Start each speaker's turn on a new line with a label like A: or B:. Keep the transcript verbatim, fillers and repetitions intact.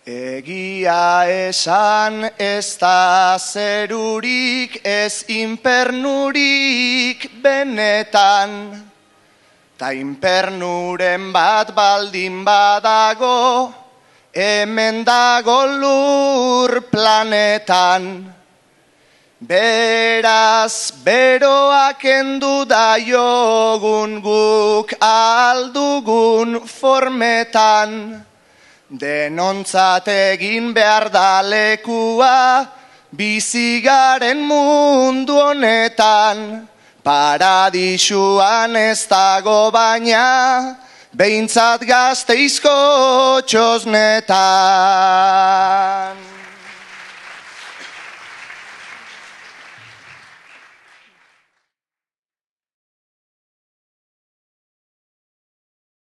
A: Egia esan ez da zerurik, ez inpernurik benetan. Ta inpernuren bat baldin badago, hemen dago lur planetan. Beraz, beroak endu daiogun guk aldugun formetan. Denontzat egin behar da lekua, bizigaren mundu honetan. Paradisuan ez dago baina, behintzat Gasteizko txosnetan.